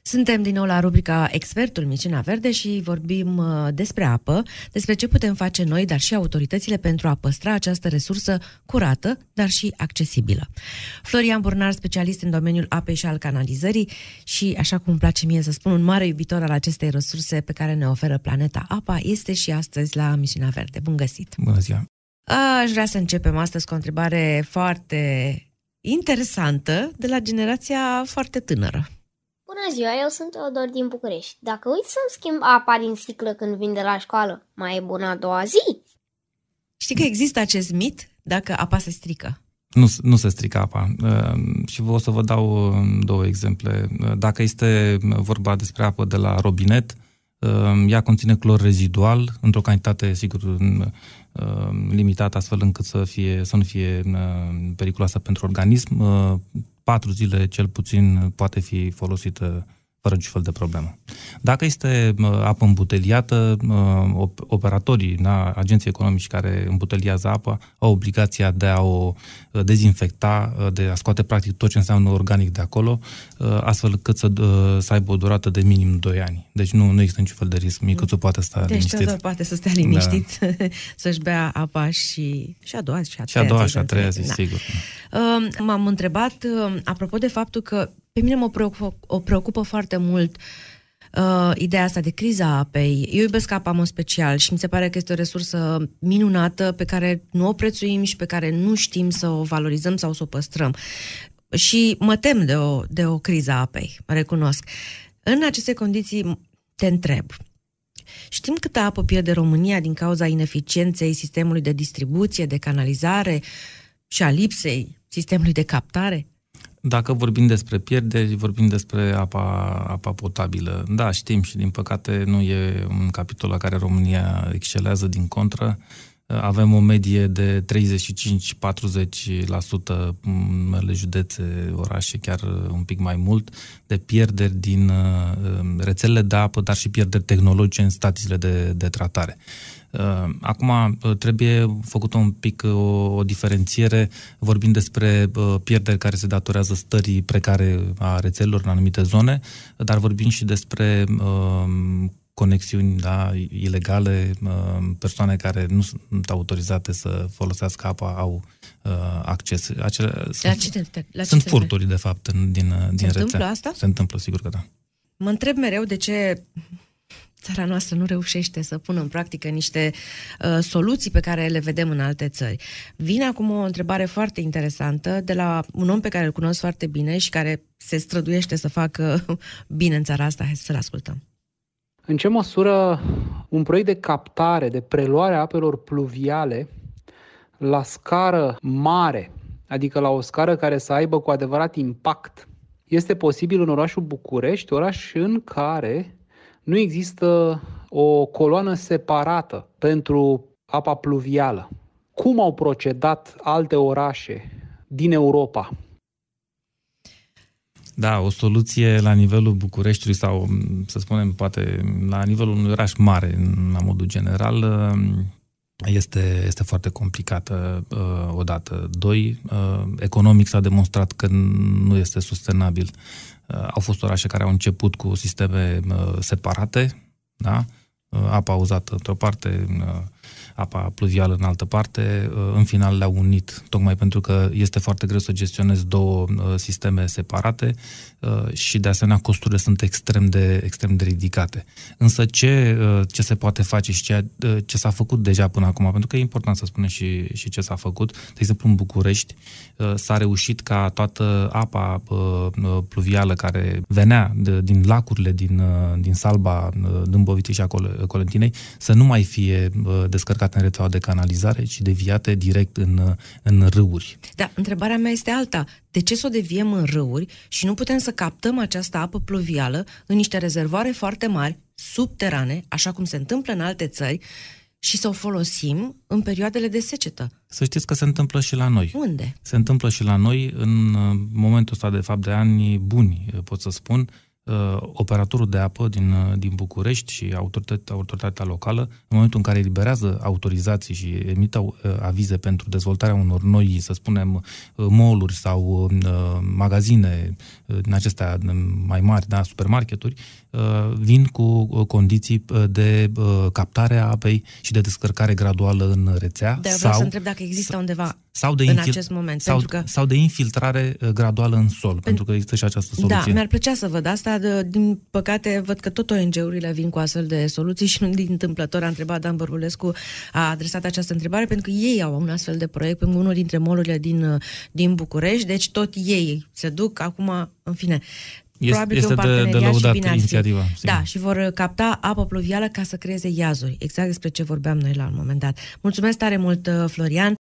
Suntem din nou la rubrica Expertul Misiunea Verde și vorbim despre apă, despre ce putem face noi, dar și autoritățile pentru a păstra această resursă curată, dar și accesibilă. Florian Burnar, specialist în domeniul apei și al canalizării și, așa cum îmi place mie să spun, un mare iubitor al acestei resurse pe care ne oferă planeta apa, este și astăzi la Misiunea Verde. Bun găsit! Bună ziua! Aș vrea să începem astăzi cu o întrebare foarte interesantă de la generația foarte tânără. Bună ziua, eu sunt Teodor din București. Dacă uit să-mi schimb apa din sticlă când vin de la școală, mai e bună a doua zi? Știi că există acest mit dacă apa se strică? Nu se strică apa. Și o să vă dau două exemple. Dacă este vorba despre apă de la robinet, ea conține clor rezidual, într-o cantitate, sigur, limitată, astfel încât să nu fie periculoasă pentru organism. 4 zile, cel puțin, poate fi folosită fără niciun fel de problemă. Dacă este apă îmbuteliată, operatorii, agenții economici care îmbuteliază apa, au obligația de a o dezinfecta, de a scoate practic tot ce înseamnă organic de acolo, astfel cât să aibă o durată de minim 2 ani. Deci nu există niciun fel de risc. Micuțul poate sta liniștit. Deci poate să stea liniștit, da. Să-și bea apa și a doua și a treia zi, sigur. M-am întrebat, apropo de faptul că pe mine o preocupă foarte mult ideea asta de criza apei. Eu iubesc apa în mod special și mi se pare că este o resursă minunată pe care nu o prețuim și pe care nu știm să o valorizăm sau să o păstrăm. Și mă tem de o criză a apei, recunosc. În aceste condiții te întreb, știm câtă apă pierde România din cauza ineficienței sistemului de distribuție, de canalizare și a lipsei sistemului de captare? Dacă vorbim despre pierderi, vorbim despre apa potabilă. Da, știm și din păcate nu e un capitol la care România excelează, din contră. Avem o medie de 35-40% în unele județe, orașe, chiar un pic mai mult, de pierderi din rețelele de apă, dar și pierderi tehnologice în stațiile de tratare. Acum trebuie făcută un pic o diferențiere, vorbind despre pierderi care se datorează stării precare a rețelelor în anumite zone, dar vorbim și despre conexiuni ilegale, persoane care nu sunt autorizate să folosească apa, au acces. Sunt furturi, de fapt, din rețea. Se întâmplă asta? Se întâmplă, sigur că da. Mă întreb mereu de ce țara noastră nu reușește să pună în practică niște soluții pe care le vedem în alte țări. Vine acum o întrebare foarte interesantă de la un om pe care îl cunosc foarte bine și care se străduiește să facă bine în țara asta. Hai să-l ascultăm. În ce măsură un proiect de captare, de preluare a apelor pluviale la scară mare, adică la o scară care să aibă cu adevărat impact, este posibil în orașul București, oraș în care nu există o coloană separată pentru apa pluvială? Cum au procedat alte orașe din Europa? Da, o soluție la nivelul Bucureștiului sau, să spunem, poate la nivelul unui oraș mare, la modul general, este foarte complicată, odată. 2, economic s-a demonstrat că nu este sustenabil. Au fost orașe care au început cu sisteme separate, da? Apa uzată într-o parte, apa pluvială în altă parte, în final le-au unit, tocmai pentru că este foarte greu să gestionezi 2 sisteme separate și de asemenea costurile sunt extrem de ridicate. Însă ce se poate face și ce s-a făcut deja până acum, pentru că e important să spunem și ce s-a făcut. De exemplu, în București s-a reușit ca toată apa pluvială care venea din lacurile din Salba, Dâmboviței și a Colentinei să nu mai fie descărcate în rețeaua de canalizare, ci deviate direct în râuri. Da, întrebarea mea este alta. De ce să o deviem în râuri și nu putem să captăm această apă pluvială în niște rezervoare foarte mari, subterane, așa cum se întâmplă în alte țări, și să o folosim în perioadele de secetă? Să știți că se întâmplă și la noi. Unde? Se întâmplă și la noi în momentul ăsta, de fapt, de ani buni, pot să spun. operatorul de apă din București și autoritatea locală, în momentul în care eliberează autorizații și emită avize pentru dezvoltarea unor noi, să spunem, mall-uri sau magazine din acestea mai mari, da, supermarketuri, vin cu condiții de captare a apei și de descărcare graduală în rețea. Dar vreau să întreb dacă există undeva în acest moment. Sau de infiltrare graduală în sol, pentru că există și această soluție. Da, mi-ar plăcea să văd asta. Din păcate, văd că tot ONG-urile vin cu astfel de soluții și nu din întâmplător a întrebat Dan Bărbulescu, a adresat această întrebare, pentru că ei au un astfel de proiect pentru unul dintre mall-urile din București, deci tot ei se duc acum, în fine. Probabil este de lăudat inițiativa. Da, și vor capta apă pluvială ca să creeze iazuri. Exact despre ce vorbeam noi la un moment dat. Mulțumesc tare mult, Florian.